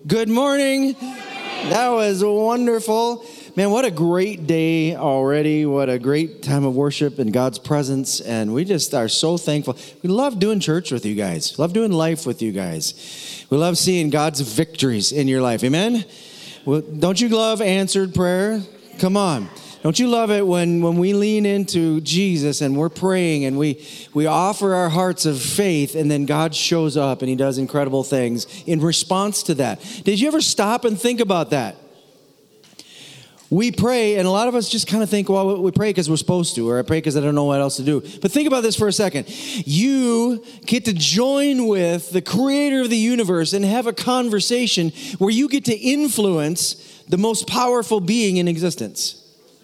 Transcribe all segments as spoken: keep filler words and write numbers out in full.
Good morning. Good morning. That was wonderful. Man, what a great day already. What a great time of worship in God's presence. And we just are so thankful. We love doing church with you guys. Love doing life with you guys. We love seeing God's victories in your life. Amen? Well, don't you love answered prayer? Come on. Don't you love it when, when we lean into Jesus and we're praying and we, we offer our hearts of faith and then God shows up and he does incredible things in response to that? Did you ever stop and think about that? We pray, and a lot of us just kind of think, well, we pray because we're supposed to, or I pray because I don't know what else to do. But think about this for a second. You get to join with the creator of the universe and have a conversation where you get to influence the most powerful being in existence.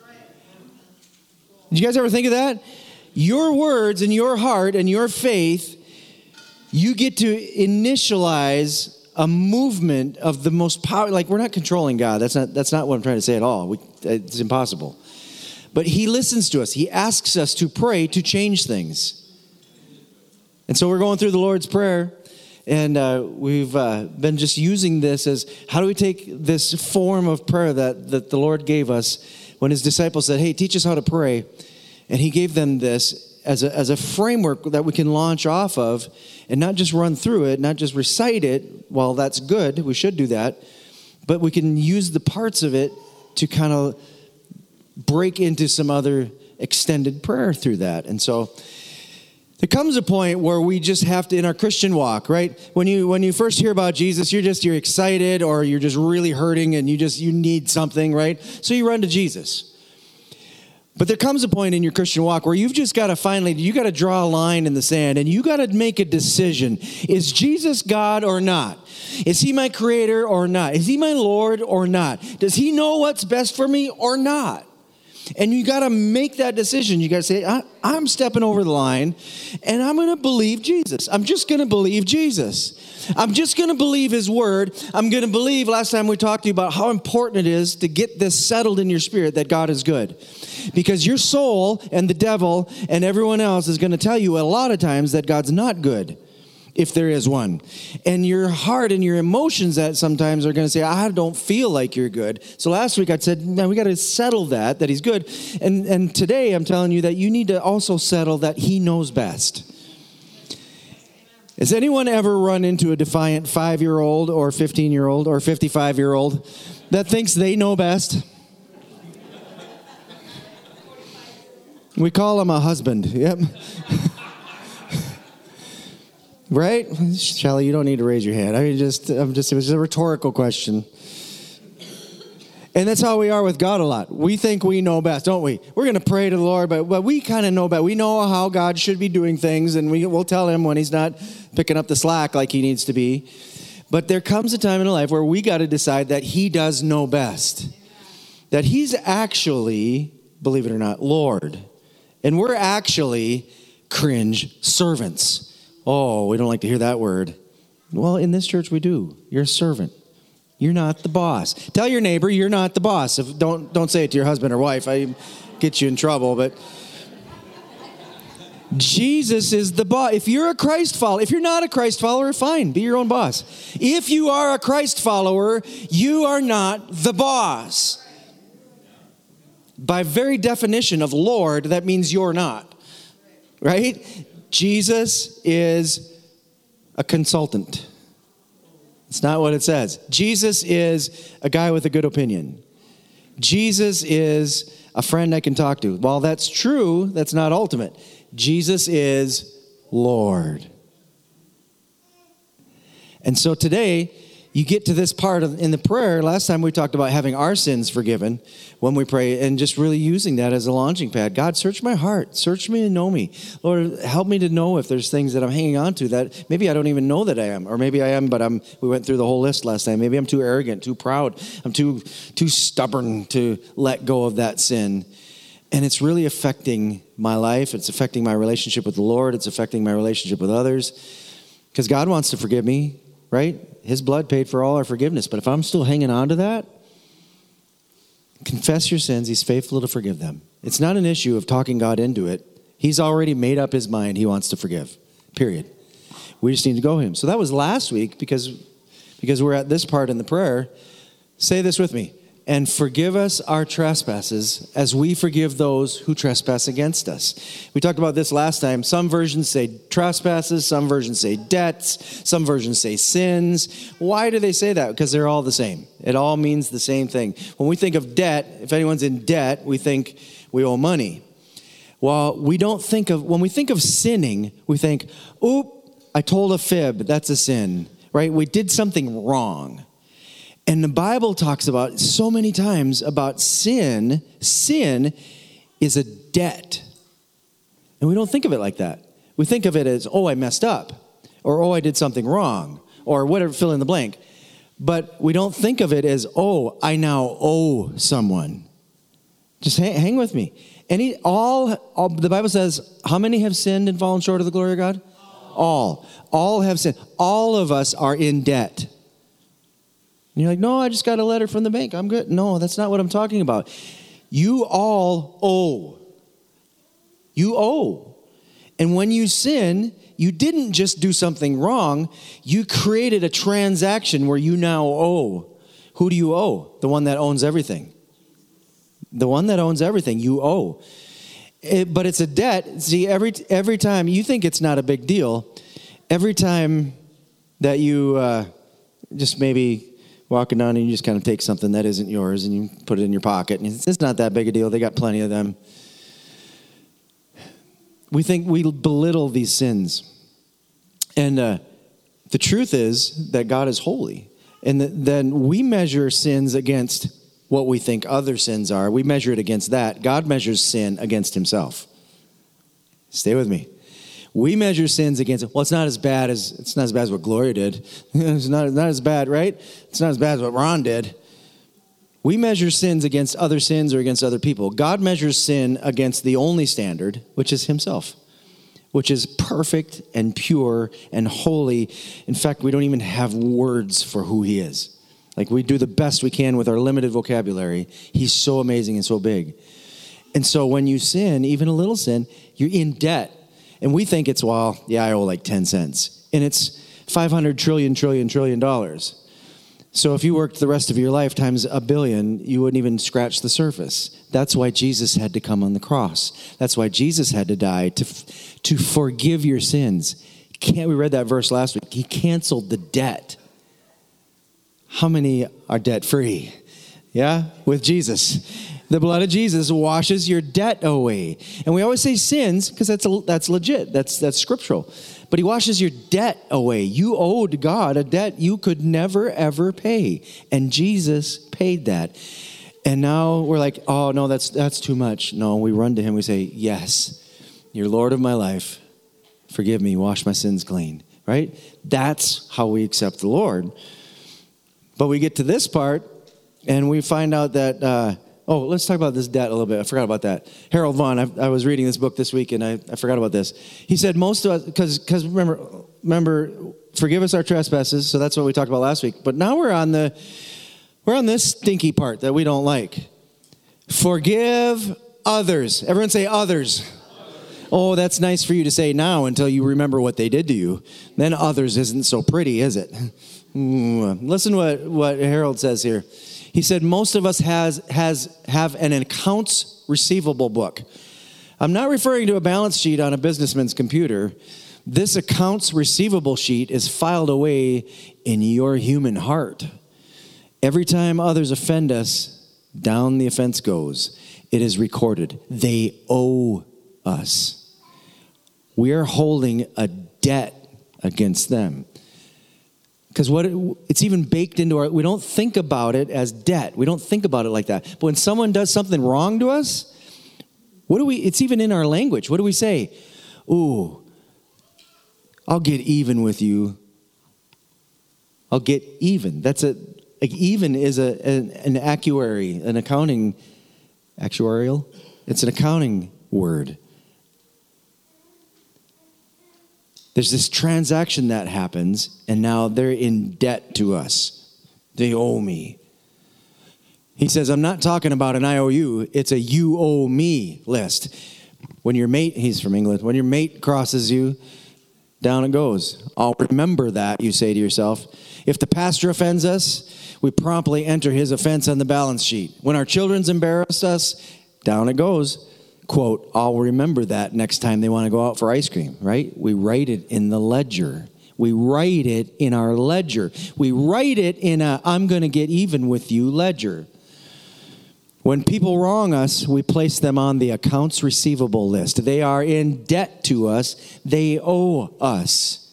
Did you guys ever think of that? Your words and your heart and your faith, you get to initialize a movement of the most power. Like, we're not controlling God. That's not that's not what I'm trying to say at all. We, it's impossible. But he listens to us. He asks us to pray to change things. And so we're going through the Lord's Prayer. And uh, we've uh, been just using this as, how do we take this form of prayer that, that the Lord gave us when his disciples said, hey, teach us how to pray. And he gave them this as a, as a framework that we can launch off of and not just run through it, not just recite it. Well, that's good. We should do that. But we can use the parts of it to kind of break into some other extended prayer through that. And so there comes a point where we just have to, in our Christian walk, right? When you when you first hear about Jesus, you're just, you're excited or you're just really hurting and you just, you need something, right? So you run to Jesus. But there comes a point in your Christian walk where you've just got to finally, you got to draw a line in the sand and you got to make a decision. Is Jesus God or not? Is he my creator or not? Is he my Lord or not? Does he know what's best for me or not? And you got to make that decision. You got to say, I, I'm stepping over the line and I'm going to believe Jesus. I'm just going to believe Jesus. I'm just going to believe his word. I'm going to believe, last time we talked to you about how important it is to get this settled in your spirit that God is good. Because your soul and the devil and everyone else is going to tell you a lot of times that God's not good, if there is one. And your heart and your emotions that sometimes are going to say, I don't feel like you're good. So last week I said, no, we got to settle that, that he's good. And, and today I'm telling you that you need to also settle that he knows best. Has anyone ever run into a defiant five-year-old or fifteen-year-old or fifty-five-year-old that thinks they know best? We call him a husband. Yep. Right? Shelly, you don't need to raise your hand. I mean, just, I'm just, it was a rhetorical question. And that's how we are with God a lot. We think we know best, don't we? We're going to pray to the Lord, but, but we kind of know best. We know how God should be doing things, and we, we'll tell him when he's not picking up the slack like he needs to be. But there comes a time in life where we got to decide that he does know best. That he's actually, believe it or not, Lord. And we're actually cringe servants. Oh, we don't like to hear that word. Well, in this church we do. You're a servant. You're not the boss. Tell your neighbor you're not the boss. If, don't don't say it to your husband or wife. I get you in trouble. But Jesus is the boss. If you're a Christ follower, if you're not a Christ follower, fine, be your own boss. If you are a Christ follower, you are not the boss. By very definition of Lord, that means you're not. Right? Jesus is a consultant. It's not what it says. Jesus is a guy with a good opinion. Jesus is a friend I can talk to. While that's true, that's not ultimate. Jesus is Lord. And so today, you get to this part of, in the prayer. Last time we talked about having our sins forgiven when we pray and just really using that as a launching pad. God, search my heart. Search me and know me. Lord, help me to know if there's things that I'm hanging on to that maybe I don't even know that I am. Or maybe I am, but I'm. we went through the whole list last time. Maybe I'm too arrogant, too proud. I'm too, too stubborn to let go of that sin. And it's really affecting my life. It's affecting my relationship with the Lord. It's affecting my relationship with others. Because God wants to forgive me, right? His blood paid for all our forgiveness. But if I'm still hanging on to that, confess your sins. He's faithful to forgive them. It's not an issue of talking God into it. He's already made up his mind. He wants to forgive, period. We just need to go to him. So that was last week because because we're at this part in the prayer. Say this with me. And forgive us our trespasses as we forgive those who trespass against us. We talked about this last time. Some versions say trespasses. Some versions say debts. Some versions say sins. Why do they say that? Because they're all the same. It all means the same thing. When we think of debt, if anyone's in debt, we think we owe money. Well, we don't think of, when we think of sinning, we think, oop, I told a fib. That's a sin, right? We did something wrong. And the Bible talks about so many times about sin. Sin is a debt. And we don't think of it like that. We think of it as, oh, I messed up. Or, oh, I did something wrong. Or whatever, fill in the blank. But we don't think of it as, oh, I now owe someone. Just hang, hang with me. Any, all, all, the Bible says, how many have sinned and fallen short of the glory of God? All. All have sinned. All of us are in debt. And you're like, no, I just got a letter from the bank. I'm good. No, that's not what I'm talking about. You all owe. You owe. And when you sin, you didn't just do something wrong. You created a transaction where you now owe. Who do you owe? The one that owns everything. The one that owns everything, you owe. It, but it's a debt. See, every every time, you think it's not a big deal. Every time that you uh, just maybe walking down and you just kind of take something that isn't yours and you put it in your pocket. And it's, it's not that big a deal. They got plenty of them. We think we belittle these sins. And uh, the truth is that God is holy. And that then we measure sins against what we think other sins are. We measure it against that. God measures sin against himself. Stay with me. We measure sins against, well, it's not as bad as, it's not as bad as what Gloria did. It's not, not as bad, right? It's not as bad as what Ron did. We measure sins against other sins or against other people. God measures sin against the only standard, which is himself, which is perfect and pure and holy. In fact, we don't even have words for who he is. Like, we do the best we can with our limited vocabulary. He's so amazing and so big. And so when you sin, even a little sin, you're in debt. And we think it's, well, yeah, I owe like ten cents. And it's five hundred trillion, trillion, trillion dollars. So if you worked the rest of your life times a billion, you wouldn't even scratch the surface. That's why Jesus had to come on the cross. That's why Jesus had to die, to, to forgive your sins. Can't, we read that verse last week. He canceled the debt. How many are debt-free? Yeah, with Jesus. The blood of Jesus washes your debt away. And we always say sins because that's a, that's legit. That's that's scriptural. But he washes your debt away. You owed God a debt you could never, ever pay. And Jesus paid that. And now we're like, oh, no, that's that's too much. No, we run to him. We say, yes, you're Lord of my life. Forgive me. Wash my sins clean. Right? That's how we accept the Lord. But we get to this part, and we find out that... Uh, Oh, let's talk about this debt a little bit. I forgot about that. Harold Vaughn, I, I was reading this book this week, and I, I forgot about this. He said most of us, because because remember, remember, forgive us our trespasses. So that's what we talked about last week. But now we're on the we're on this stinky part that we don't like. Forgive others. Everyone say others. Others. Oh, that's nice for you to say now until you remember what they did to you. Then others isn't so pretty, is it? Listen to what, what Harold says here. He said, most of us has has have an accounts receivable book. I'm not referring to a balance sheet on a businessman's computer. This accounts receivable sheet is filed away in your human heart. Every time others offend us, down the offense goes. It is recorded. They owe us. We are holding a debt against them. Because what it, it's even baked into our, we don't think about it as debt. We don't think about it like that. But when someone does something wrong to us, what do we, it's even in our language. What do we say? Ooh, I'll get even with you. I'll get even. That's a, like even is a an, an actuary, an accounting, actuarial. It's an accounting word. There's this transaction that happens, and now they're in debt to us. They owe me. He says, I'm not talking about an I O U. It's a you owe me list. When your mate, he's from England, when your mate crosses you, down it goes. I'll remember that, you say to yourself. If the pastor offends us, we promptly enter his offense on the balance sheet. When our children's embarrassed us, down it goes. Quote, I'll remember that next time they want to go out for ice cream, right? We write it in the ledger. We write it in our ledger. We write it in a I'm going to get even with you ledger. When people wrong us, we place them on the accounts receivable list. They are in debt to us. They owe us.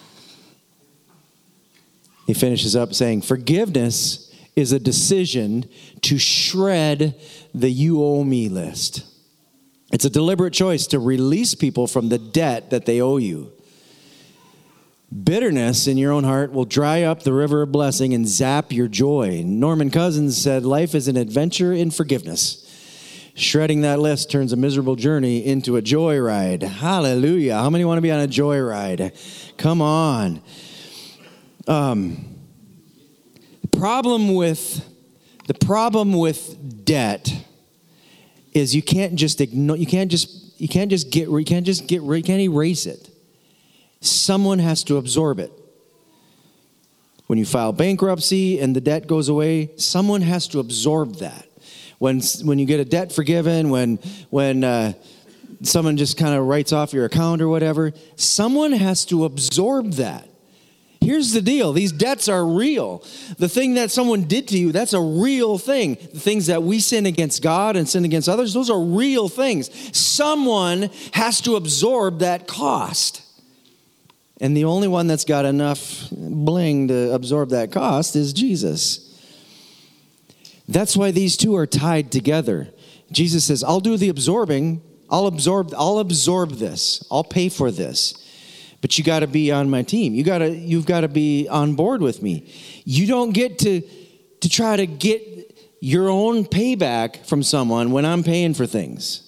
He finishes up saying, forgiveness is a decision to shred the you owe me list. It's a deliberate choice to release people from the debt that they owe you. Bitterness in your own heart will dry up the river of blessing and zap your joy. Norman Cousins said, life is an adventure in forgiveness. Shredding that list turns a miserable journey into a joyride. Hallelujah. How many want to be on a joyride? Come on. Um, the problem with the problem with debt is you can't just ignore, you can't just, you can't just get, you can't just get, you can't erase it. Someone has to absorb it. When you file bankruptcy and the debt goes away, someone has to absorb that. When when you get a debt forgiven, when when uh, someone just kind of writes off your account or whatever, someone has to absorb that. Here's the deal. These debts are real. The thing that someone did to you, that's a real thing. The things that we sin against God and sin against others, those are real things. Someone has to absorb that cost. And the only one that's got enough bling to absorb that cost is Jesus. That's why these two are tied together. Jesus says, I'll do the absorbing. I'll absorb, I'll absorb this. I'll pay for this. But you got to be on my team. You got to, you've got to be on board with me. You don't get to, to try to get your own payback from someone when I'm paying for things.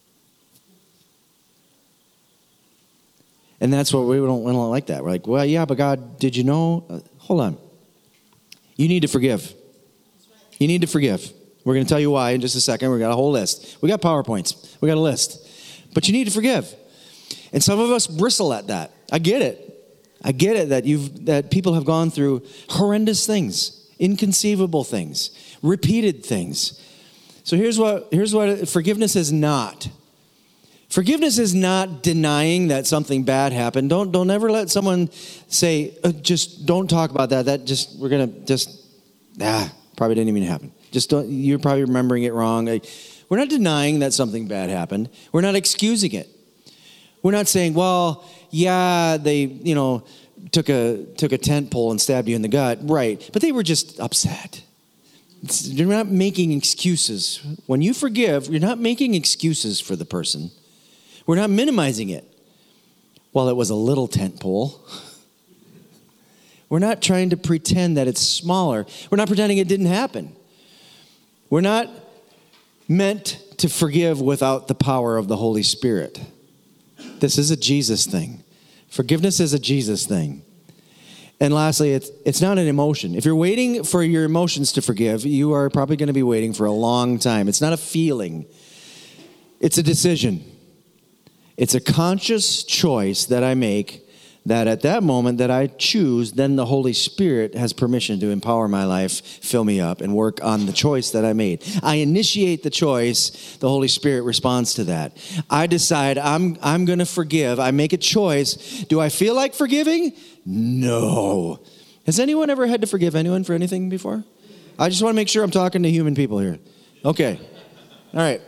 And that's what we don't, we don't like that. We're like, well, yeah, but God, did you know? Uh, hold on. You need to forgive. You need to forgive. We're going to tell you why in just a second. We've got a whole list. We got PowerPoints. We got a list. But you need to forgive. And some of us bristle at that. I get it. I get it that you've that people have gone through horrendous things, inconceivable things, repeated things. So here's what here's what forgiveness is not. Forgiveness is not denying that something bad happened. Don't don't ever let someone say, uh, just don't talk about that. That just we're gonna just ah probably didn't even happen. Just don't. You're probably remembering it wrong. Like, we're not denying that something bad happened. We're not excusing it. We're not saying, well, yeah, they, you know, took a took a tent pole and stabbed you in the gut, right? But they were just upset. It's, you're not making excuses. When you forgive, you're not making excuses for the person. We're not minimizing it. Well, it was a little tent pole. We're not trying to pretend that it's smaller. We're not pretending it didn't happen. We're not meant to forgive without the power of the Holy Spirit. This is a Jesus thing. Forgiveness is a Jesus thing. And lastly, it's it's not an emotion. If you're waiting for your emotions to forgive, you are probably going to be waiting for a long time. It's not a feeling. It's a decision. It's a conscious choice that I make, that at that moment that I choose, then the Holy Spirit has permission to empower my life, fill me up, and work on the choice that I made. I initiate the choice. The Holy Spirit responds to that. I decide I'm I'm going to forgive. I make a choice. Do I feel like forgiving? No. Has anyone ever had to forgive anyone for anything before? I just want to make sure I'm talking to human people here. Okay. All right.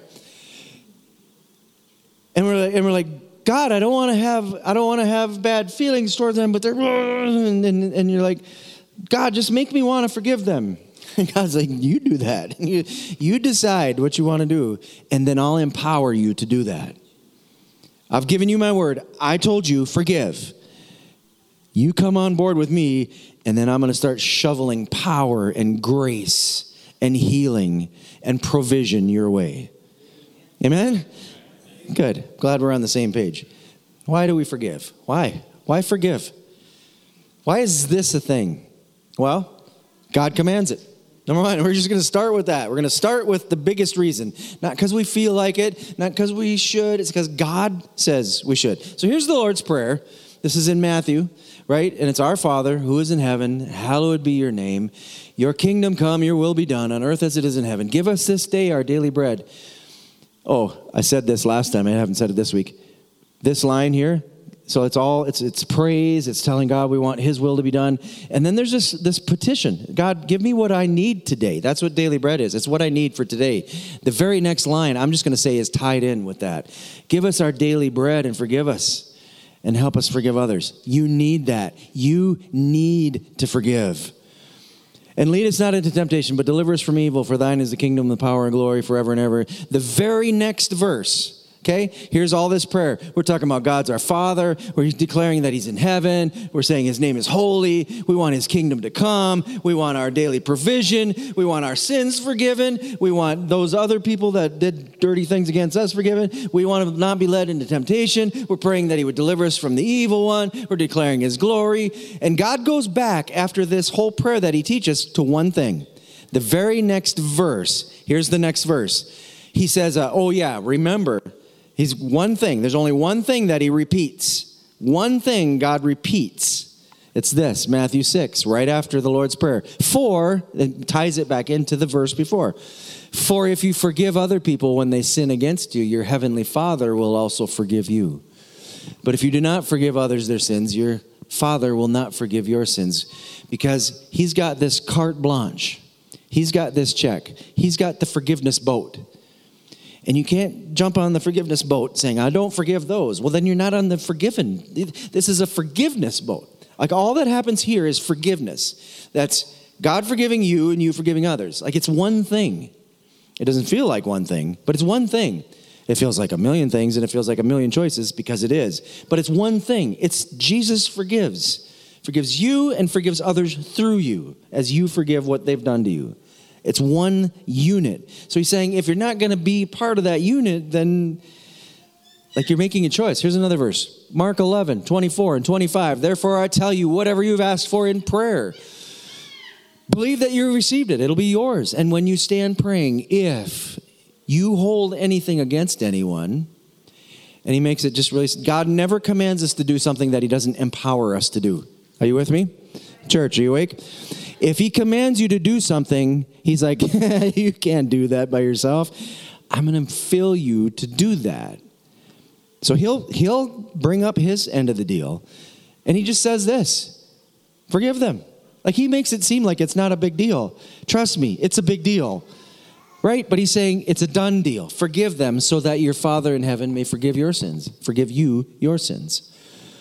And we're like, and we're like, God, I don't want to have, I don't want to have bad feelings towards them, but they're, and, and, and you're like, God, just make me want to forgive them. And God's like, you do that. You, you decide what you want to do, and then I'll empower you to do that. I've given you my word. I told you, forgive. You come on board with me, and then I'm going to start shoveling power and grace and healing and provision your way. Amen? Good. Glad we're on the same page. Why do we forgive? Why? Why forgive? Why is this a thing? Well, God commands it. Number one, we're just going to start with that. We're going to start with the biggest reason. Not because we feel like it, not because we should. It's because God says we should. So here's the Lord's Prayer. This is in Matthew, right? And it's our Father who is in heaven. Hallowed be your name. Your kingdom come, your will be done on earth as it is in heaven. Give us this day our daily bread. Oh, I said this last time. I haven't said it this week. This line here. So it's all, it's it's praise. It's telling God we want his will to be done. And then there's this, this petition. God, give me what I need today. That's what daily bread is. It's what I need for today. The very next line, I'm just going to say, is tied in with that. Give us our daily bread and forgive us and help us forgive others. You need that. You need to forgive. And lead us not into temptation, but deliver us from evil. For thine is the kingdom, the power, and glory forever and ever. The very next verse. Okay, here's all this prayer. We're talking about God's our Father. We're declaring that he's in heaven. We're saying his name is holy. We want his kingdom to come. We want our daily provision. We want our sins forgiven. We want those other people that did dirty things against us forgiven. We want to not be led into temptation. We're praying that he would deliver us from the evil one. We're declaring his glory. And God goes back after this whole prayer that he teaches to one thing. The very next verse. Here's the next verse. He says, uh, oh yeah, remember. He's one thing. There's only one thing that he repeats. One thing God repeats. It's this, Matthew six, right after the Lord's Prayer. For, it ties it back into the verse before. For if you forgive other people when they sin against you, your heavenly Father will also forgive you. But if you do not forgive others their sins, your Father will not forgive your sins. Because he's got this carte blanche. He's got this check. He's got the forgiveness boat. And you can't jump on the forgiveness boat saying, I don't forgive those. Well, then you're not on the forgiven. This is a forgiveness boat. Like all that happens here is forgiveness. That's God forgiving you and you forgiving others. Like it's one thing. It doesn't feel like one thing, but it's one thing. It feels like a million things and it feels like a million choices because it is. But it's one thing. It's Jesus forgives. Forgives you and forgives others through you as you forgive what they've done to you. It's one unit. So he's saying if you're not going to be part of that unit, then like you're making a choice. Here's another verse. Mark eleven, twenty-four and twenty-five. Therefore I tell you, whatever you've asked for in prayer, believe that you received it. It'll be yours. And when you stand praying, if you hold anything against anyone, and he makes it just really, God never commands us to do something that he doesn't empower us to do. Are you with me? Church, are you awake? If he commands you to do something, he's like, you can't do that by yourself. I'm going to fill you to do that. So he'll he'll bring up his end of the deal. And he just says this, forgive them. Like he makes it seem like it's not a big deal. Trust me, it's a big deal. Right? But he's saying it's a done deal. Forgive them so that your Father in heaven may forgive your sins. Forgive you your sins.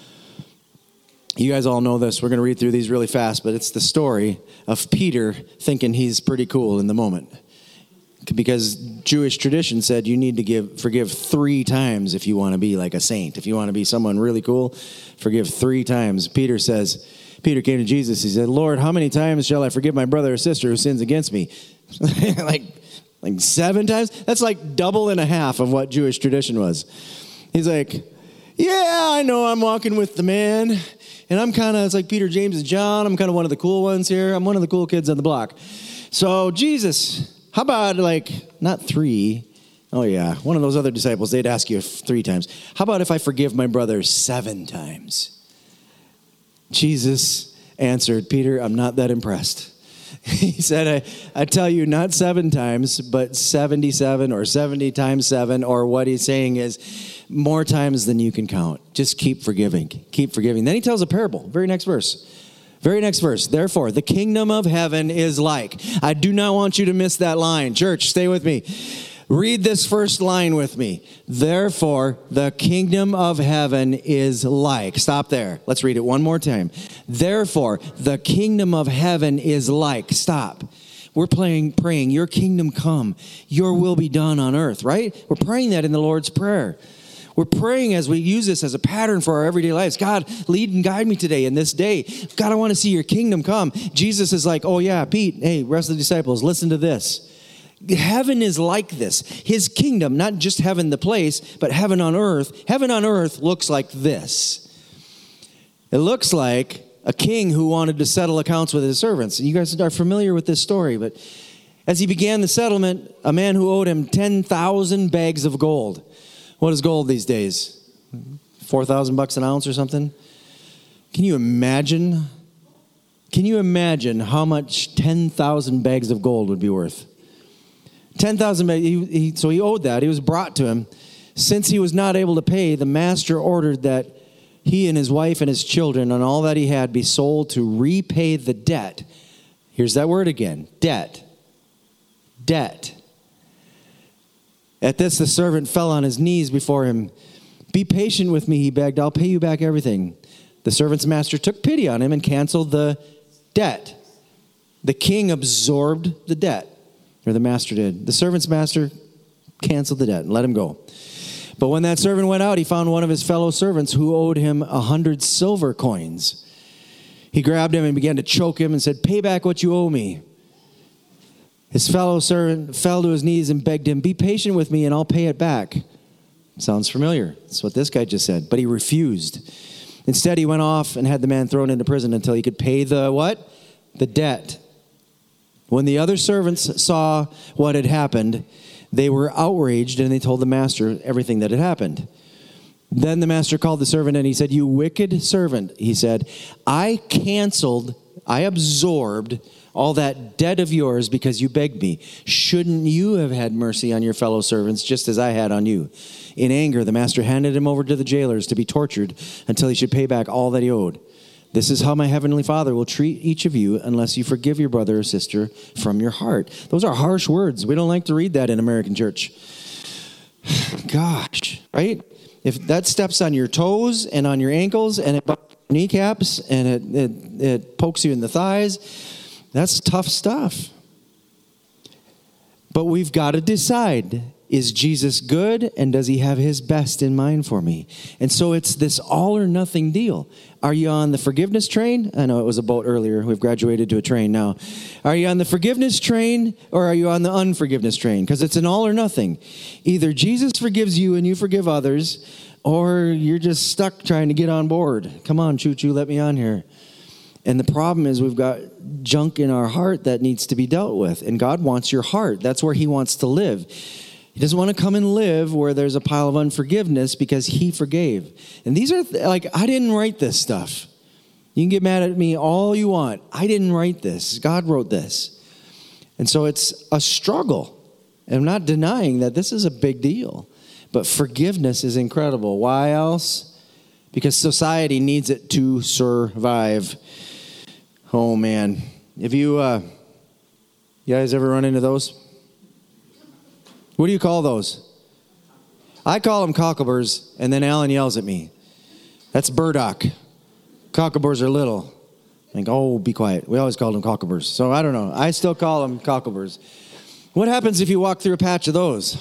You guys all know this. We're going to read through these really fast, but it's the story of Peter thinking he's pretty cool in the moment. Because Jewish tradition said you need to give forgive three times if you want to be like a saint. If you want to be someone really cool, forgive three times. Peter says, Peter came to Jesus. He said, Lord, how many times shall I forgive my brother or sister who sins against me? like, like seven times? That's like double and a half of what Jewish tradition was. He's like, yeah, I know I'm walking with the man. And I'm kind of, it's like Peter, James, and John. I'm kind of one of the cool ones here. I'm one of the cool kids on the block. So, Jesus, how about like, not three. Oh, yeah. One of those other disciples, they'd ask you three times. How about if I forgive my brother seven times? Jesus answered, Peter, I'm not that impressed. He said, I, I tell you, not seven times, but seventy-seven or seventy times seven, or what he's saying is more times than you can count. Just keep forgiving. Keep forgiving. Then he tells a parable. Very next verse. Very next verse. Therefore, the kingdom of heaven is like. I do not want you to miss that line. Church, stay with me. Read this first line with me. Therefore, the kingdom of heaven is like. Stop there. Let's read it one more time. Therefore, the kingdom of heaven is like. Stop. We're playing, praying, your kingdom come, your will be done on earth, right? We're praying that in the Lord's Prayer. We're praying as we use this as a pattern for our everyday lives. God, lead and guide me today in this day. God, I want to see your kingdom come. Jesus is like, oh yeah, Pete, hey, rest of the disciples, listen to this. Heaven is like this. His kingdom, not just heaven the place, but heaven on earth. Heaven on earth looks like this. It looks like a king who wanted to settle accounts with his servants. You guys are familiar with this story, but as he began the settlement, a man who owed him ten thousand bags of gold. What is gold these days? four thousand bucks an ounce or something? Can you imagine? Can you imagine how much ten thousand bags of gold would be worth? ten thousand bags. He, he, so he owed that. He was brought to him. Since he was not able to pay, the master ordered that he and his wife and his children and all that he had be sold to repay the debt. Here's that word again. Debt. Debt. At this, the servant fell on his knees before him. Be patient with me, he begged. I'll pay you back everything. The servant's master took pity on him and canceled the debt. The king absorbed the debt, or the master did. The servant's master canceled the debt and let him go. But when that servant went out, he found one of his fellow servants who owed him a hundred silver coins. He grabbed him and began to choke him and said, pay back what you owe me. His fellow servant fell to his knees and begged him, be patient with me and I'll pay it back. Sounds familiar. That's what this guy just said. But he refused. Instead, he went off and had the man thrown into prison until he could pay the what? The debt. When the other servants saw what had happened, they were outraged and they told the master everything that had happened. Then the master called the servant and he said, you wicked servant, he said, I canceled, I absorbed all that debt of yours because you begged me. Shouldn't you have had mercy on your fellow servants just as I had on you? In anger, the master handed him over to the jailers to be tortured until he should pay back all that he owed. This is how my heavenly Father will treat each of you unless you forgive your brother or sister from your heart. Those are harsh words. We don't like to read that in American church. Gosh, right? If that steps on your toes and on your ankles and it busts your kneecaps and it, it, it pokes you in the thighs, that's tough stuff. But we've got to decide, is Jesus good and does he have his best in mind for me? And so it's this all or nothing deal. Are you on the forgiveness train? I know it was a boat earlier. We've graduated to a train now. Are you on the forgiveness train or are you on the unforgiveness train? Because it's an all or nothing. Either Jesus forgives you and you forgive others, or you're just stuck trying to get on board. Come on, choo-choo, let me on here. And the problem is we've got junk in our heart that needs to be dealt with. And God wants your heart. That's where he wants to live. He doesn't want to come and live where there's a pile of unforgiveness because he forgave. And these are, th- like, I didn't write this stuff. You can get mad at me all you want. I didn't write this. God wrote this. And so it's a struggle. And I'm not denying that this is a big deal. But forgiveness is incredible. Why else? Because society needs it to survive. Oh, man. Have you, uh, you guys ever run into those? What do you call those? I call them cockleburrs, and then Alan yells at me. That's burdock. Cockleburrs are little. I think, oh, be quiet. We always called them cockleburrs. So I don't know. I still call them cockleburrs. What happens if you walk through a patch of those?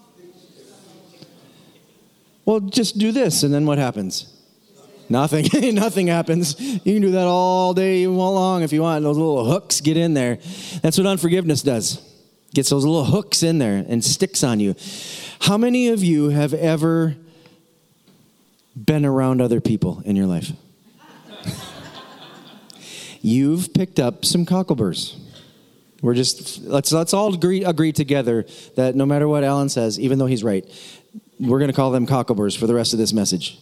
Well, just do this, and then what happens? Nothing. Nothing happens. You can do that all day long if you want. Those little hooks get in there. That's what unforgiveness does. Gets those little hooks in there and sticks on you. How many of you have ever been around other people in your life? You've picked up some cockleburrs. We're just, let's let's all agree agree together that no matter what Alan says, even though he's right, we're going to call them cockleburrs for the rest of this message.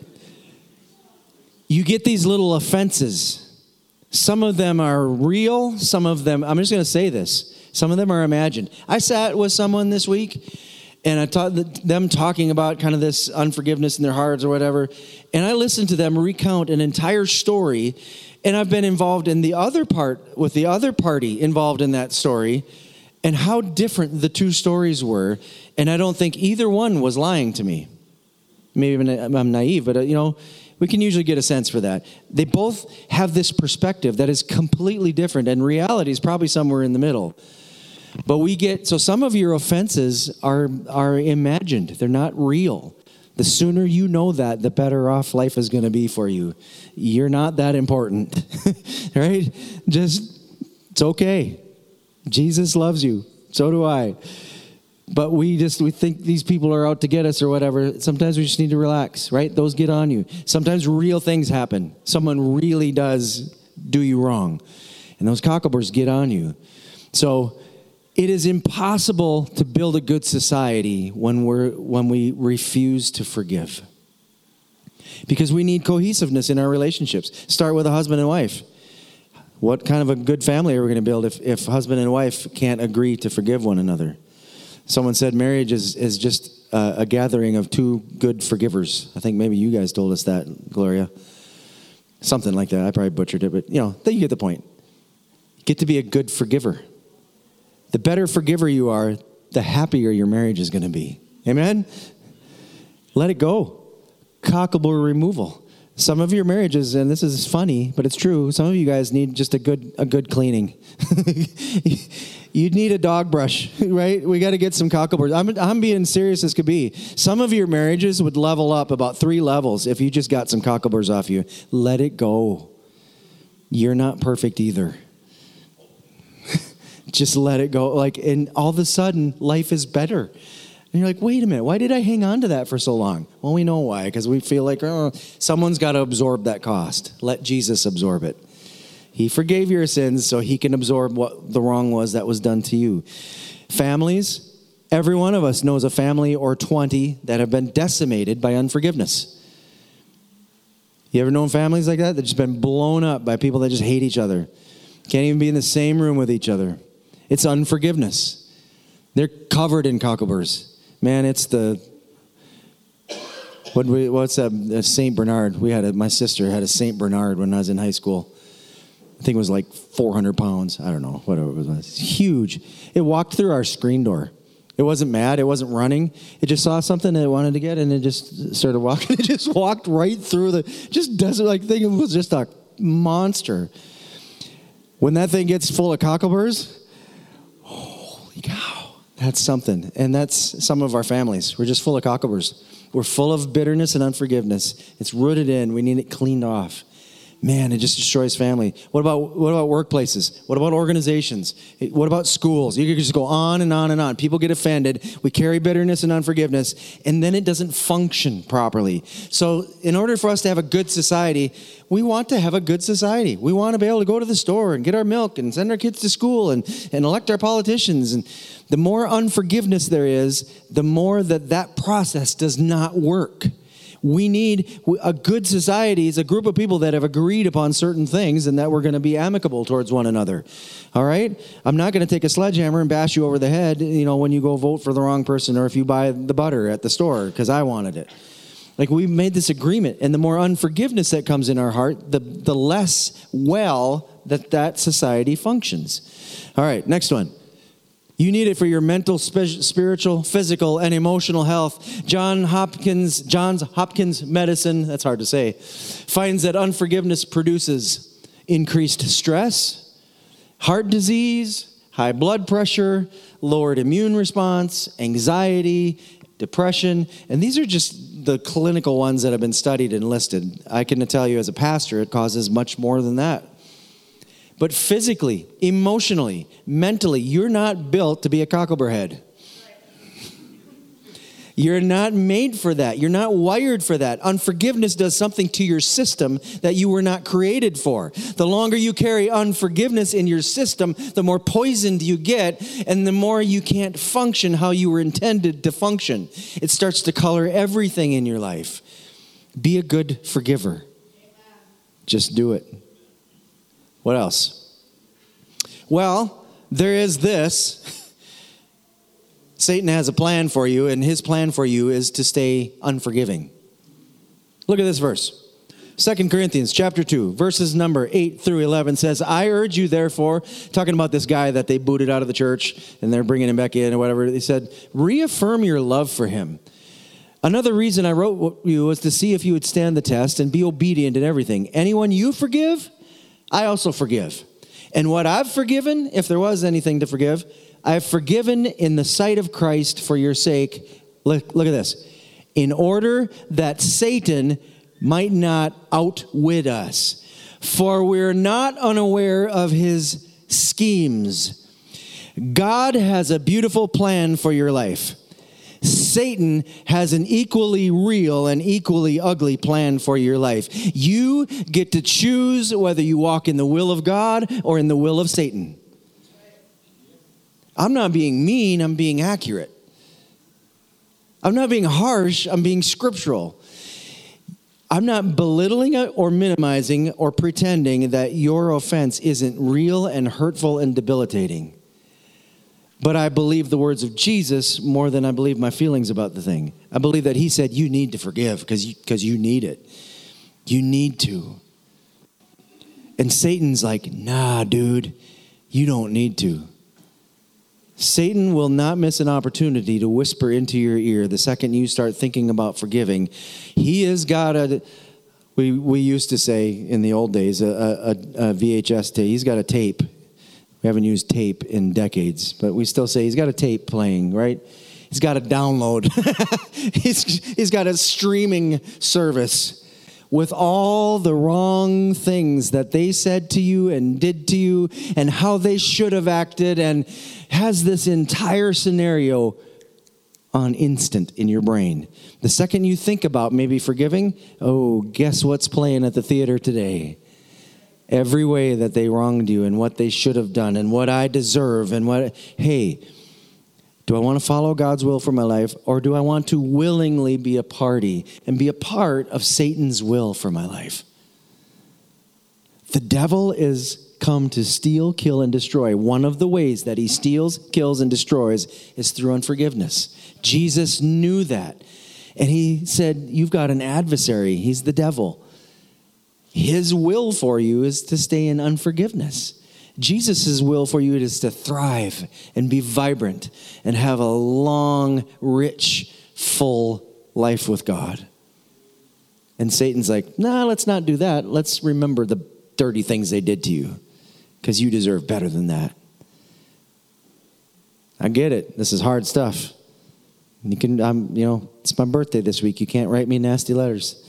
You get these little offenses. Some of them are real. Some of them, I'm just going to say this. Some of them are imagined. I sat with someone this week, and I taught them talking about kind of this unforgiveness in their hearts or whatever, and I listened to them recount an entire story, and I've been involved in the other part, with the other party involved in that story, and how different the two stories were, and I don't think either one was lying to me. Maybe I'm naive, but, uh, you know, we can usually get a sense for that. They both have this perspective that is completely different, and reality is probably somewhere in the middle. But we get, so some of your offenses are are imagined. They're not real. The sooner you know that, the better off life is going to be for you. You're not that important, right? Just, it's okay. Jesus loves you. So do I. But we just, we think these people are out to get us or whatever. Sometimes we just need to relax, right? Those get on you. Sometimes real things happen. Someone really does do you wrong. And those cockleburrs get on you. So it is impossible to build a good society when we're when we refuse to forgive. Because we need cohesiveness in our relationships. Start with a husband and wife. What kind of a good family are we going to build if, if husband and wife can't agree to forgive one another? Someone said marriage is, is just uh, a gathering of two good forgivers. I think maybe you guys told us that, Gloria. Something like that. I probably butchered it, but you know, you get the point. Get to be a good forgiver. The better forgiver you are, the happier your marriage is going to be. Amen? Let it go. Cockable removal. Some of your marriages, and this is funny, but it's true, some of you guys need just a good a good cleaning. You need a dog brush, right? We got to get some cockleburrs. I'm, I'm being serious as could be. Some of your marriages would level up about three levels if you just got some cockleburrs off you. Let it go. You're not perfect either. Just let it go. Like, and all of a sudden, life is better. And you're like, wait a minute, why did I hang on to that for so long? Well, we know why, because we feel like, oh, someone's got to absorb that cost. Let Jesus absorb it. He forgave your sins so he can absorb what the wrong was that was done to you. Families, every one of us knows a family or twenty that have been decimated by unforgiveness. You ever known families like that? They've just been blown up by people that just hate each other. Can't even be in the same room with each other. It's unforgiveness. They're covered in cockleburrs. Man, it's the, what we, what's that, uh, Saint Bernard. We had a, my sister had a Saint Bernard when I was in high school. I think it was like four hundred pounds. I don't know, whatever it was. It's huge. It walked through our screen door. It wasn't mad. It wasn't running. It just saw something that it wanted to get, and it just started walking. It just walked right through the, just doesn't, like, thing. It was just a monster. When that thing gets full of cockleburrs, holy cow, that's something. And that's some of our families. We're just full of cockleburrs. We're full of bitterness and unforgiveness. It's rooted in. We need it cleaned off. Man, it just destroys family. What about what about workplaces? What about organizations? What about schools? You could just go on and on and on. People get offended. We carry bitterness and unforgiveness, and then it doesn't function properly. So in order for us to have a good society, we want to have a good society. We want to be able to go to the store and get our milk and send our kids to school and, and elect our politicians. And the more unforgiveness there is, the more that that process does not work. We need a good society is a group of people that have agreed upon certain things and that we're going to be amicable towards one another. All right? I'm not going to take a sledgehammer and bash you over the head, you know, when you go vote for the wrong person or if you buy the butter at the store because I wanted it. Like, we made this agreement, and the more unforgiveness that comes in our heart, the, the less well that that society functions. All right, next one. You need it for your mental, spe- spiritual, physical, and emotional health. John Hopkins, Johns Hopkins Medicine, that's hard to say, finds that unforgiveness produces increased stress, heart disease, high blood pressure, lowered immune response, anxiety, depression. And these are just the clinical ones that have been studied and listed. I can tell you as a pastor, it causes much more than that. But physically, emotionally, mentally, you're not built to be a cocklebur head. You're not made for that. You're not wired for that. Unforgiveness does something to your system that you were not created for. The longer you carry unforgiveness in your system, the more poisoned you get, and the more you can't function how you were intended to function. It starts to color everything in your life. Be a good forgiver. Just do it. What else? Well, there is this. Satan has a plan for you, and his plan for you is to stay unforgiving. Look at this verse. Second Corinthians chapter two, verses number eight through eleven says, I urge you, therefore, talking about this guy that they booted out of the church, and they're bringing him back in or whatever. They said, reaffirm your love for him. Another reason I wrote you was to see if you would stand the test and be obedient in everything. Anyone you forgive, I also forgive. And what I've forgiven, if there was anything to forgive, I've forgiven in the sight of Christ for your sake. Look, look at this. In order that Satan might not outwit us. For we're not unaware of his schemes. God has a beautiful plan for your life. Satan has an equally real and equally ugly plan for your life. You get to choose whether you walk in the will of God or in the will of Satan. I'm not being mean, I'm being accurate. I'm not being harsh, I'm being scriptural. I'm not belittling or minimizing or pretending that your offense isn't real and hurtful and debilitating. But I believe the words of Jesus more than I believe my feelings about the thing. I believe that he said, you need to forgive because you, because you need it. You need to. And Satan's like, nah, dude, you don't need to. Satan will not miss an opportunity to whisper into your ear the second you start thinking about forgiving. He has got a, we, we used to say in the old days, a, a, a V H S tape. He's got a tape. We haven't used tape in decades, but we still say he's got a tape playing, right? He's got a download. he's, he's got a streaming service with all the wrong things that they said to you and did to you and how they should have acted, and has this entire scenario on instant in your brain. The second you think about maybe forgiving, oh, guess what's playing at the theater today? Every way that they wronged you and what they should have done and what I deserve and what, hey, do I want to follow God's will for my life, or do I want to willingly be a party and be a part of Satan's will for my life? The devil is come to steal, kill, and destroy. One of the ways that he steals, kills, and destroys is through unforgiveness. Jesus knew that. And he said, you've got an adversary. He's the devil. His will for you is to stay in unforgiveness. Jesus' will for you is to thrive and be vibrant and have a long, rich, full life with God. And Satan's like, nah, let's not do that. Let's remember the dirty things they did to you, because you deserve better than that. I get it. This is hard stuff. You can, I'm, you know, it's my birthday this week. You can't write me nasty letters.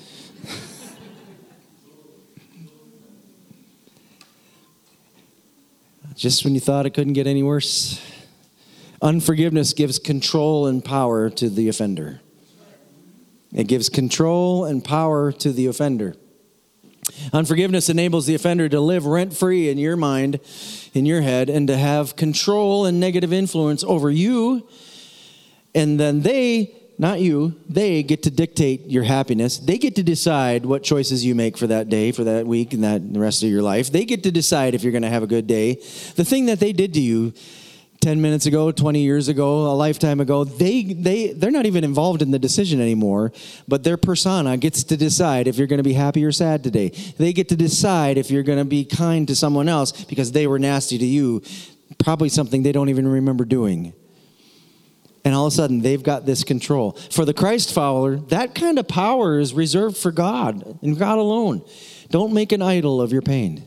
Just when you thought it couldn't get any worse. Unforgiveness gives control and power to the offender. It gives control and power to the offender. Unforgiveness enables the offender to live rent-free in your mind, in your head, and to have control and negative influence over you. And then they, not you, they get to dictate your happiness. They get to decide what choices you make for that day, for that week, and that the rest of your life. They get to decide if you're going to have a good day. The thing that they did to you ten minutes ago, twenty years ago, a lifetime ago, they, they, they're not even involved in the decision anymore, but their persona gets to decide if you're going to be happy or sad today. They get to decide if you're going to be kind to someone else because they were nasty to you, probably something they don't even remember doing. And all of a sudden, they've got this control. For the Christ follower, that kind of power is reserved for God and God alone. Don't make an idol of your pain.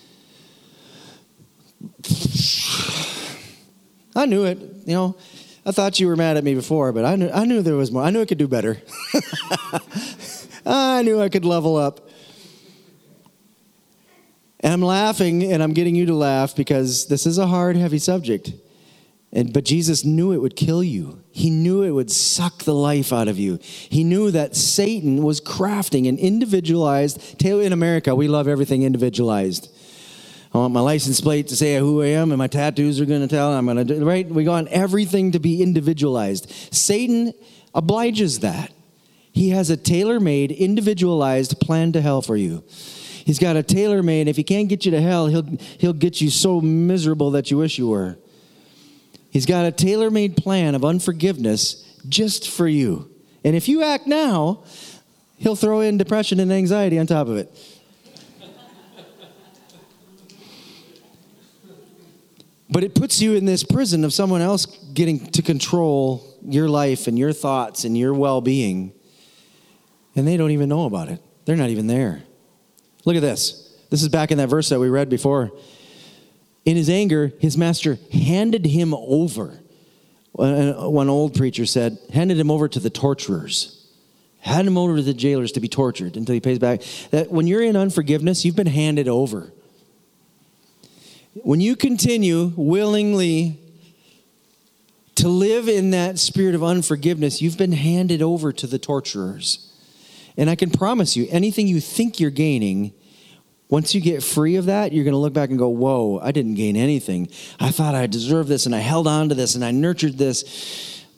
I knew it. You know, I thought you were mad at me before, but I knew I knew there was more. I knew I could do better. I knew I could level up. And I'm laughing, and I'm getting you to laugh because this is a hard, heavy subject. And, but Jesus knew it would kill you. He knew it would suck the life out of you. He knew that Satan was crafting an individualized, in America, we love everything individualized. I want my license plate to say who I am, and my tattoos are going to tell. I'm going to do, right? We want everything to be individualized. Satan obliges that. He has a tailor-made, individualized plan to hell for you. He's got a tailor-made, if he can't get you to hell, he'll, he'll get you so miserable that you wish you were. He's got a tailor-made plan of unforgiveness just for you. And if you act now, he'll throw in depression and anxiety on top of it. But it puts you in this prison of someone else getting to control your life and your thoughts and your well-being. And they don't even know about it. They're not even there. Look at this. This is back in that verse that we read before. In his anger, his master handed him over. One old preacher said, handed him over to the torturers. Handed him over to the jailers to be tortured until he pays back. That when you're in unforgiveness, you've been handed over. When you continue willingly to live in that spirit of unforgiveness, you've been handed over to the torturers. And I can promise you, anything you think you're gaining, once you get free of that, you're going to look back and go, whoa, I didn't gain anything. I thought I deserved this, and I held on to this, and I nurtured this.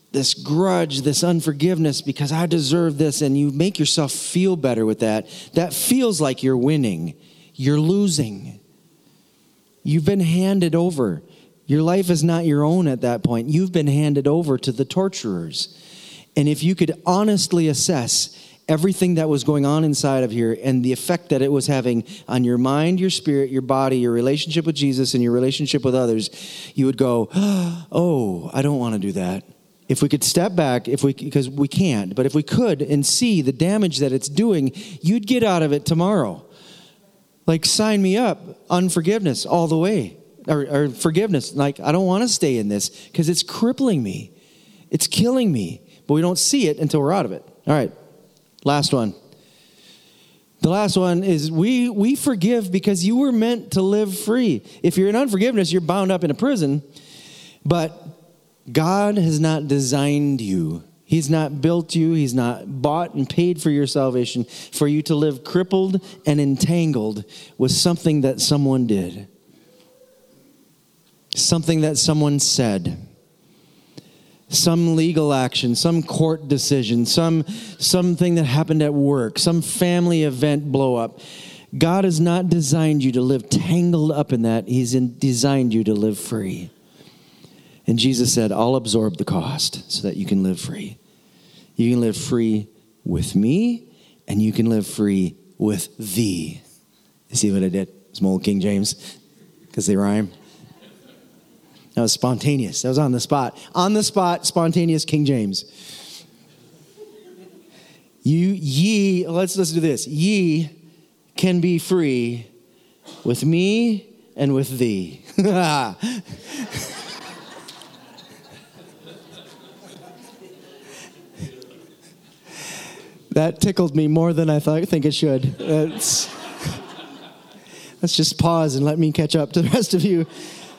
this grudge, this unforgiveness because I deserve this, and you make yourself feel better with that, that feels like you're winning. You're losing. You've been handed over. Your life is not your own at that point. You've been handed over to the torturers. And if you could honestly assess everything that was going on inside of here and the effect that it was having on your mind, your spirit, your body, your relationship with Jesus, and your relationship with others, you would go, oh, I don't want to do that. If we could step back, if we because we can't, but if we could and see the damage that it's doing, you'd get out of it tomorrow. Like, sign me up, unforgiveness all the way, or, or forgiveness. Like, I don't want to stay in this because it's crippling me. It's killing me, but we don't see it until we're out of it. All right, last one. The last one is we we forgive because you were meant to live free. If you're in unforgiveness, you're bound up in a prison, but God has not designed you. He's not built you. He's not bought and paid for your salvation for you to live crippled and entangled with something that someone did. Something that someone said. Some legal action, some court decision, some something that happened at work, some family event blow up. God has not designed you to live tangled up in that. He's in, designed you to live free. And Jesus said, I'll absorb the cost so that you can live free. You can live free with me, and you can live free with thee. You see what I did? Some old King James, because they rhyme. That was spontaneous. That was on the spot. On the spot, spontaneous King James. You, ye, let's, let's do this. Ye can be free with me and with thee. That tickled me more than I thought. I think it should. Let's, let's just pause and let me catch up to the rest of you.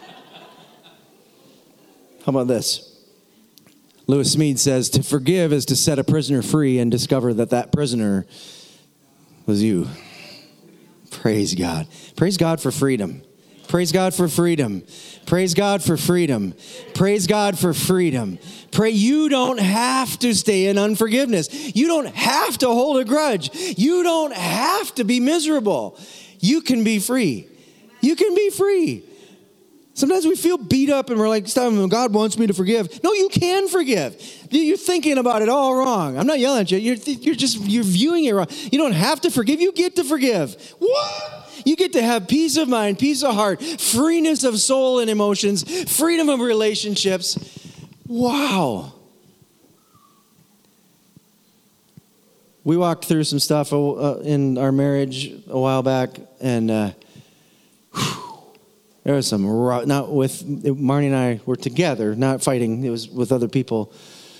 How about this? Lewis Smead says, to forgive is to set a prisoner free and discover that that prisoner was you. Praise God. Praise God for freedom. Praise God for freedom. Praise God for freedom. Praise God for freedom. Pray you don't have to stay in unforgiveness. You don't have to hold a grudge. You don't have to be miserable. You can be free. You can be free. Sometimes we feel beat up and we're like, God wants me to forgive. No, you can forgive. You're thinking about it all wrong. I'm not yelling at you. You're, you're just, you're viewing it wrong. You don't have to forgive. You get to forgive. What? You get to have peace of mind, peace of heart, freeness of soul and emotions, freedom of relationships. Wow. We walked through some stuff uh, in our marriage a while back, and uh, whew, there was some, raw, not with, Marnie and I were together, not fighting, it was with other people.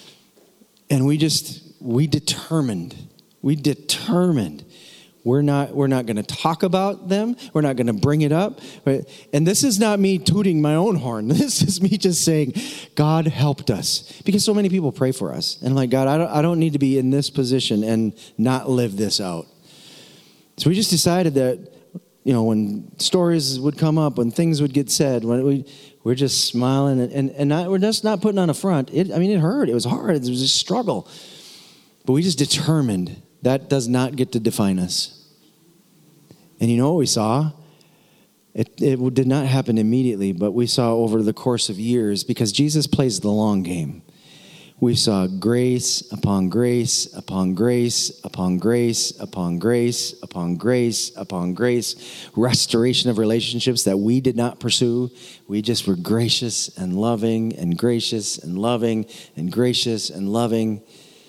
And we just, we determined, we determined We're not we're not going to talk about them. We're not going to bring it up. And this is not me tooting my own horn. This is me just saying, God helped us. Because so many people pray for us. And I'm like, God, I don't, I don't need to be in this position and not live this out. So we just decided that, you know, when stories would come up, when things would get said, when we, we're just smiling. And, and, and not, we're just not putting on a front. It, I mean, it hurt. It was hard. It was a struggle. But we just determined that does not get to define us. And you know what we saw? It, it did not happen immediately, but we saw over the course of years, because Jesus plays the long game. We saw grace upon grace upon grace upon grace upon grace upon grace upon grace, restoration of relationships that we did not pursue. We just were gracious and loving and gracious and loving and gracious and loving.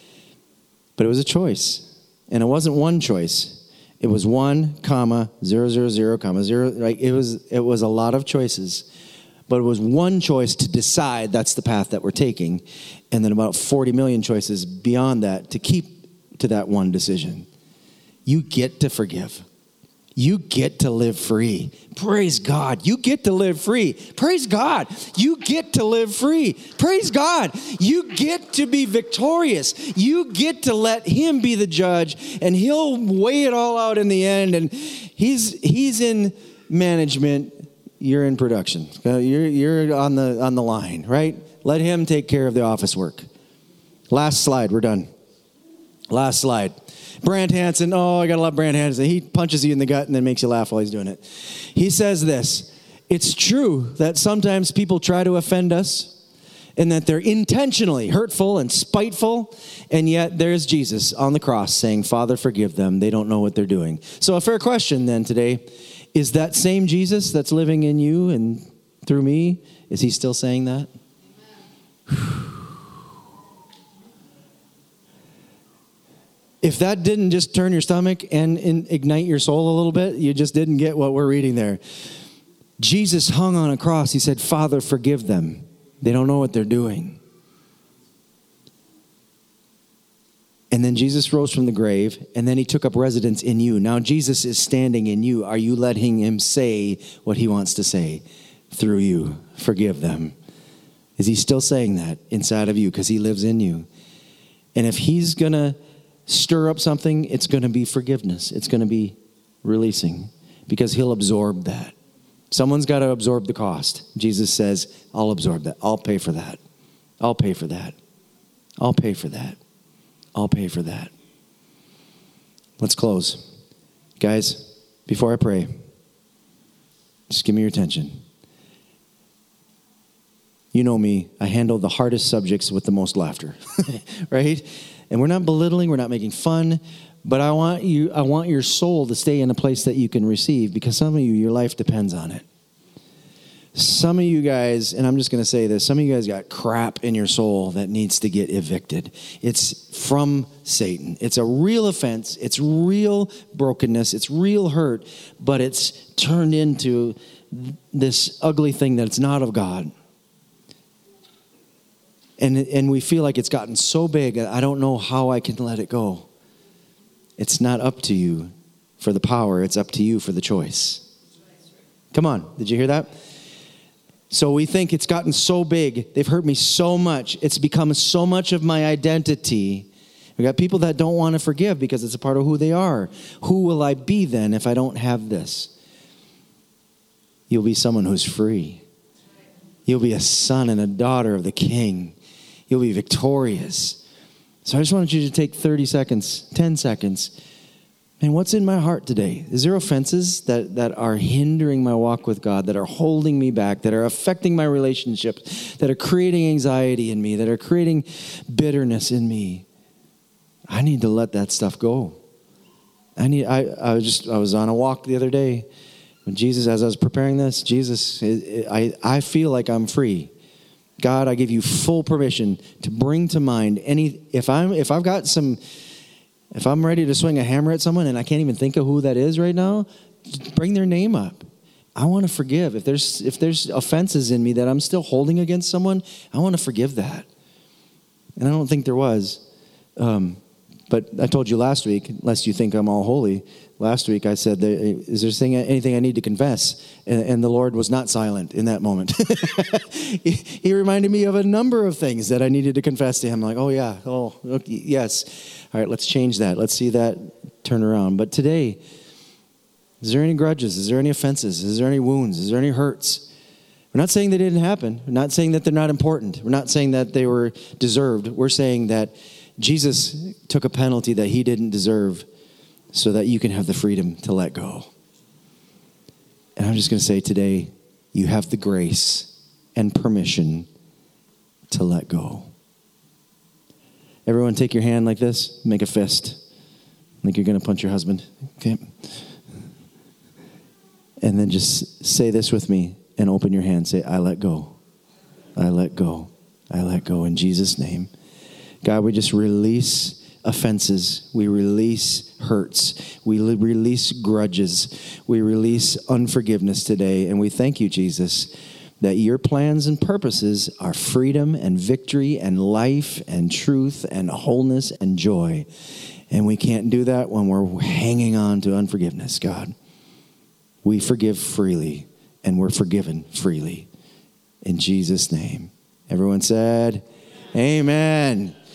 But it was a choice. And it wasn't one choice. It was one, comma, zero, zero, zero, comma, zero. Like it was, it was a lot of choices. But it was one choice to decide that's the path that we're taking. And then about forty million choices beyond that to keep to that one decision. You get to forgive. You get to live free. Praise God. You get to live free. Praise God. You get to live free. Praise God. You get to be victorious. You get to let him be the judge, and he'll weigh it all out in the end. And he's he's in management. You're in production. You're you're on the on the line, right? Let him take care of the office work. Last slide. We're done. Last slide. Brant Hansen. Oh, I got to love Brant Hansen. He punches you in the gut and then makes you laugh while he's doing it. He says this. It's true that sometimes people try to offend us and that they're intentionally hurtful and spiteful. And yet there's Jesus on the cross saying, Father, forgive them. They don't know what they're doing. So a fair question then today, is that same Jesus that's living in you and through me, is he still saying that? If that didn't just turn your stomach and, and ignite your soul a little bit, you just didn't get what we're reading there. Jesus hung on a cross. He said, Father, forgive them. They don't know what they're doing. And then Jesus rose from the grave, and then he took up residence in you. Now Jesus is standing in you. Are you letting him say what he wants to say through you? Forgive them. Is he still saying that inside of you because he lives in you? And if he's going to stir up something, it's going to be forgiveness. It's going to be releasing because he'll absorb that. Someone's got to absorb the cost. Jesus says, I'll absorb that. I'll pay for that. I'll pay for that. I'll pay for that. I'll pay for that. Let's close. Guys, before I pray, just give me your attention. You know me, I handle the hardest subjects with the most laughter, right? And we're not belittling, we're not making fun, but I want you, I want your soul to stay in a place that you can receive because some of you, your life depends on it. Some of you guys, and I'm just going to say this, some of you guys got crap in your soul that needs to get evicted. It's from Satan. It's a real offense. It's real brokenness. It's real hurt, but it's turned into this ugly thing that it's not of God. And, and we feel like it's gotten so big, I don't know how I can let it go. It's not up to you for the power. It's up to you for the choice. Come on. Did you hear that? So we think it's gotten so big. They've hurt me so much. It's become so much of my identity. We got people that don't want to forgive because it's a part of who they are. Who will I be then if I don't have this? You'll be someone who's free. You'll be a son and a daughter of the King. You'll be victorious. So I just wanted you to take thirty seconds, ten seconds. And what's in my heart today? Is there offenses that, that are hindering my walk with God, that are holding me back, that are affecting my relationships, that are creating anxiety in me, that are creating bitterness in me? I need to let that stuff go. I need. I, I was just. I was on a walk the other day. When Jesus, as I was preparing this, Jesus, I, I feel like I'm free. God, I give you full permission to bring to mind any, if I'm, if I've got some, if I'm ready to swing a hammer at someone and I can't even think of who that is right now, bring their name up. I want to forgive. If there's, if there's offenses in me that I'm still holding against someone, I want to forgive that. And I don't think there was. Um, But I told you last week, lest you think I'm all holy, last week I said, is there anything I need to confess? And, and the Lord was not silent in that moment. he, he reminded me of a number of things that I needed to confess to him. Like, oh yeah, oh okay, yes. All right, let's change that. Let's see that turn around. But today, is there any grudges? Is there any offenses? Is there any wounds? Is there any hurts? We're not saying they didn't happen. We're not saying that they're not important. We're not saying that they were deserved. We're saying that Jesus took a penalty that he didn't deserve so that you can have the freedom to let go. And I'm just going to say today, you have the grace and permission to let go. Everyone take your hand like this, make a fist. Like you're going to punch your husband. Okay. And then just say this with me and open your hand. Say, I let go. I let go. I let go in Jesus' name. God, we just release offenses. We release hurts. We release grudges. We release unforgiveness today. And we thank you, Jesus, that your plans and purposes are freedom and victory and life and truth and wholeness and joy. And we can't do that when we're hanging on to unforgiveness, God. We forgive freely and we're forgiven freely. In Jesus' name. Everyone said, amen.